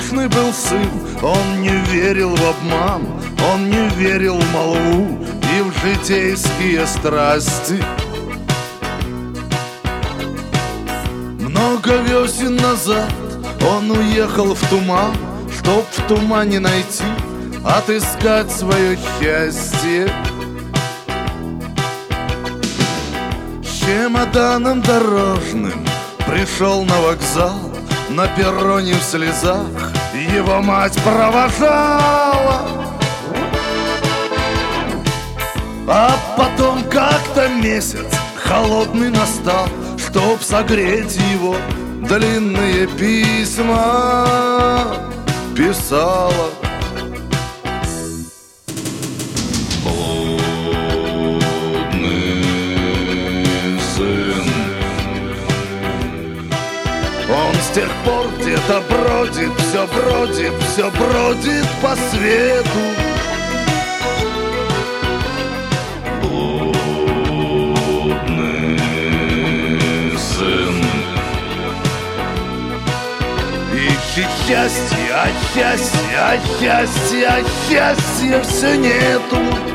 послушный был сын, он не верил в обман, он не верил в молву и в житейские страсти. Много весен назад он уехал в туман, чтоб в тумане найти, отыскать свое счастье. С чемоданом дорожным пришел на вокзал, на перроне в слезах его мать провожала. А потом как-то месяц холодный настал, чтоб согреть его, длинные письма писала. Блудный сын, он с тех пор где-то бродит, все бродит, все бродит по свету. Ищет счастье, а счастье, а счастье, а счастья все нету.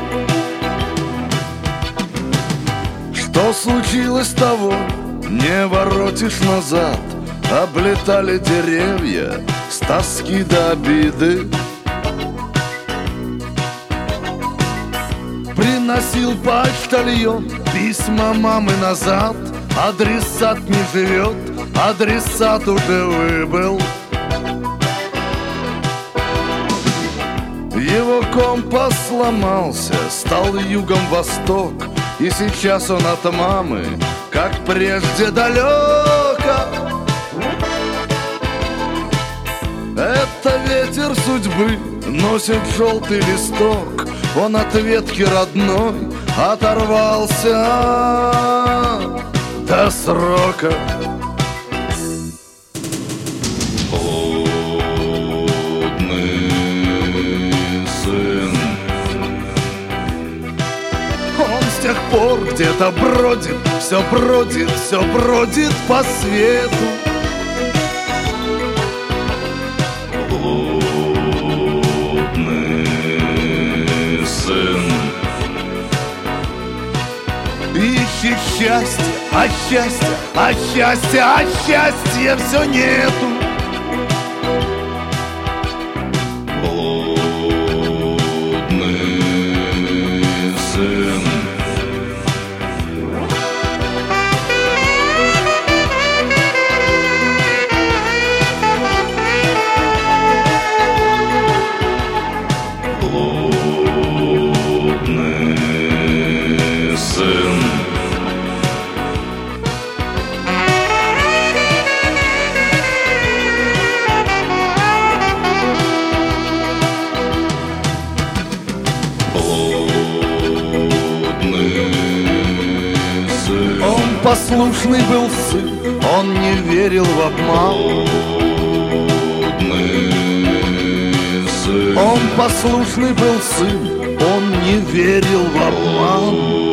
Что случилось, того не воротишь назад. Облетали деревья с тоски до обиды. Приносил почтальон письма мамы назад. Адресат не живет, адресат уже выбыл. Его компас сломался, стал югом восток, и сейчас он от мамы, как прежде, далеко. Это ветер судьбы носит желтый листок, он от ветки родной оторвался до срока. С тех пор где-то бродит, все бродит, все бродит по свету. Блудный сын ищет счастье, а счастье, а счастье, а счастья все нету. Блудный сын. Он послушный был сын, он не верил в обман. Он послушный был сын, он не верил в обман.